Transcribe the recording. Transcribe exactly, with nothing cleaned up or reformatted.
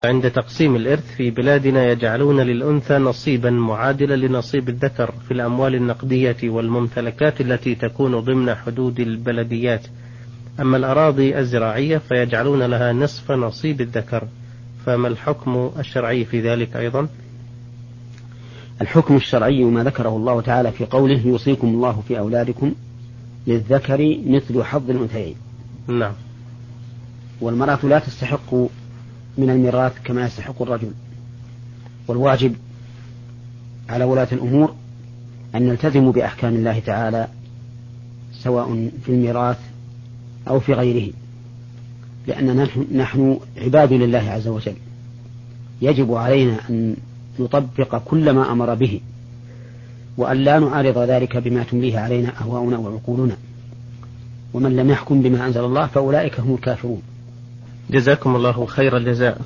عند تقسيم الإرث في بلادنا يجعلون للأنثى نصيبا معادلا لنصيب الذكر في الأموال النقدية والممتلكات التي تكون ضمن حدود البلديات، أما الأراضي الزراعية فيجعلون لها نصف نصيب الذكر، فما الحكم الشرعي في ذلك أيضا؟ الحكم الشرعي ما ذكره الله تعالى في قوله يوصيكم الله في أولادكم للذكر مثل حظ الأنثيين. نعم. والمرأة لا تستحق من الميراث كما يستحق الرجل، والواجب على ولاة الأمور أن نلتزموا بأحكام الله تعالى سواء في الميراث أو في غيره، لأننا نحن عباد لله عز وجل، يجب علينا أن نطبق كل ما أمر به، وأن لا نعارض ذلك بما تمليه علينا أهواؤنا وعقولنا، ومن لم يحكم بما أنزل الله فأولئك هم الكافرون. جزاكم الله خير الجزاء.